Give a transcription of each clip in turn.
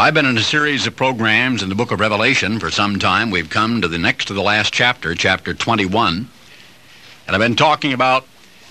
I've been in a series of programs in the book of Revelation for some time. We've come to the next to the last chapter, chapter 21. And I've been talking about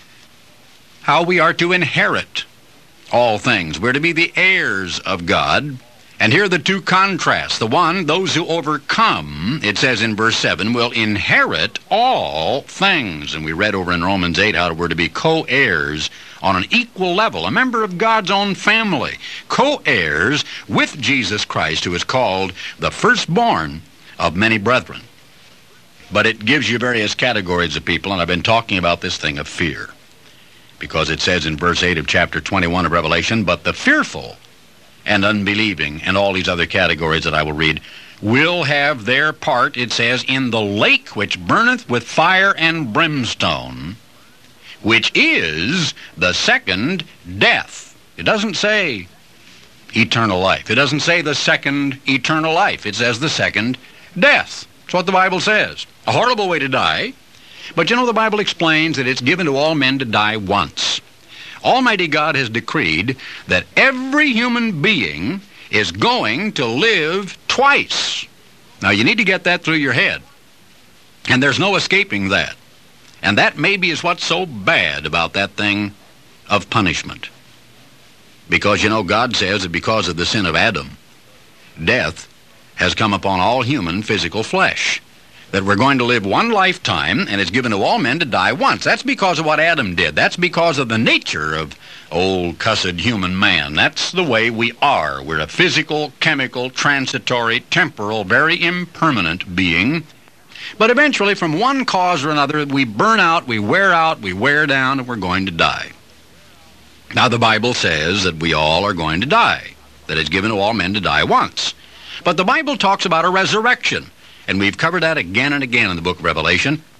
how we are to inherit all things. We're to be the heirs of God. And here are the two contrasts. The one, those who overcome, it says in verse 7, will inherit all things. And we read over in Romans 8 how we're to be co-heirs on an equal level, a member of God's own family, co-heirs with Jesus Christ, who is called the firstborn of many brethren. But it gives you various categories of people, and I've been talking about this thing of fear. Because it says in verse 8 of chapter 21 of Revelation, but the fearful and unbelieving, and all these other categories that I will read, will have their part, it says, in the lake which burneth with fire and brimstone, which is the second death. It doesn't say eternal life. It doesn't say the second eternal life. It says the second death. That's what the Bible says. A horrible way to die. But you know, the Bible explains that it's given to all men to die once. Almighty God has decreed that every human being is going to live twice. Now, you need to get that through your head. And there's no escaping that. And that maybe is what's so bad about that thing of punishment. Because, you know, God says that because of the sin of Adam, death has come upon all human physical flesh. That we're going to live one lifetime, and it's given to all men to die once. That's because of what Adam did. That's because of the nature of old, cussed human man. That's the way we are. We're a physical, chemical, transitory, temporal, very impermanent being. But eventually, from one cause or another, we burn out, we wear down, and we're going to die. Now, the Bible says that we all are going to die, that it's given to all men to die once. But the Bible talks about a resurrection. And we've covered that again and again in the book of Revelation.